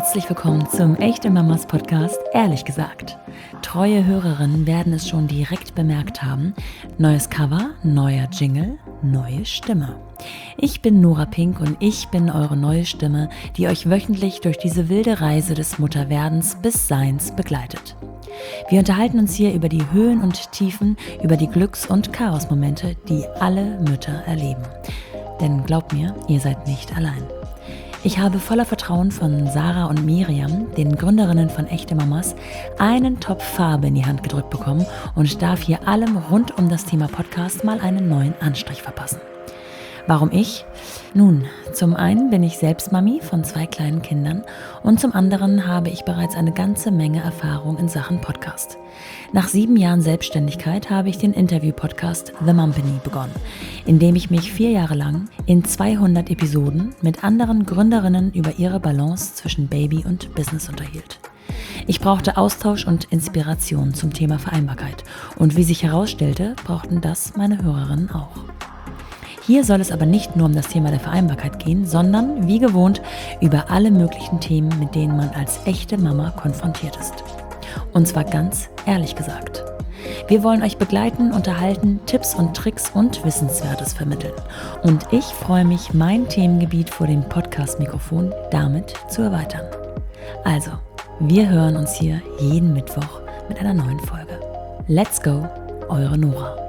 Herzlich willkommen zum Echte Mamas Podcast, ehrlich gesagt. Treue Hörerinnen werden es schon direkt bemerkt haben. Neues Cover, neuer Jingle, neue Stimme. Ich bin Nora Pink und ich bin eure neue Stimme, die euch wöchentlich durch diese wilde Reise des Mutterwerdens bis Seins begleitet. Wir unterhalten uns hier über die Höhen und Tiefen, über die Glücks- und Chaosmomente, die alle Mütter erleben. Denn glaubt mir, ihr seid nicht allein. Ich habe voller Vertrauen von Sarah und Miriam, den Gründerinnen von Echte Mamas, einen Topf Farbe in die Hand gedrückt bekommen und darf hier allem rund um das Thema Podcast mal einen neuen Anstrich verpassen. Warum ich? Nun, zum einen bin ich selbst Mami von 2 kleinen Kindern und zum anderen habe ich bereits eine ganze Menge Erfahrung in Sachen Podcast. Nach 7 Jahren Selbstständigkeit habe ich den Interview-Podcast The Mumpany begonnen, in dem ich mich 4 Jahre lang in 200 Episoden mit anderen Gründerinnen über ihre Balance zwischen Baby und Business unterhielt. Ich brauchte Austausch und Inspiration zum Thema Vereinbarkeit und wie sich herausstellte, brauchten das meine Hörerinnen auch. Hier soll es aber nicht nur um das Thema der Vereinbarkeit gehen, sondern, wie gewohnt, über alle möglichen Themen, mit denen man als echte Mama konfrontiert ist. Und zwar ganz ehrlich gesagt. Wir wollen euch begleiten, unterhalten, Tipps und Tricks und Wissenswertes vermitteln. Und ich freue mich, mein Themengebiet vor dem Podcast-Mikrofon damit zu erweitern. Also, wir hören uns hier jeden Mittwoch mit einer neuen Folge. Let's go, eure Nora.